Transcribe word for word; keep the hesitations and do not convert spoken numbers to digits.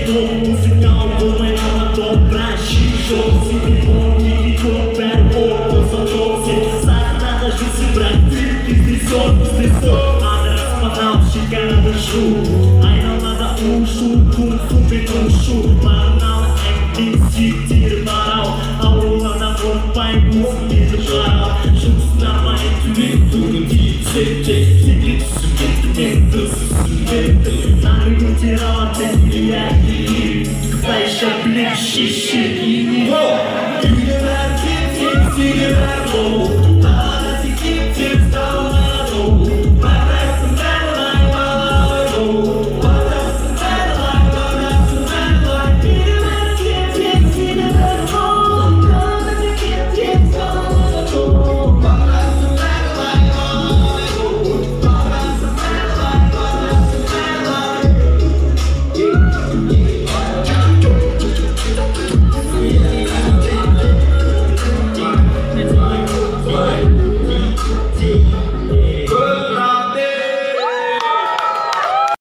dom musical, como é uma dobra xixô, se me põe que eu quero ou só tô sem nada de se brasil, de som, de som, adras panal, chegada do chu, ai não nada um chu, com sube com chu, manal, é que se tira maral, aula na mão, pai, música de maral, juntos na mãe, tudo de sete, segredo, segredo, segredo, na rua tirar a teoria, vai chamar xixi,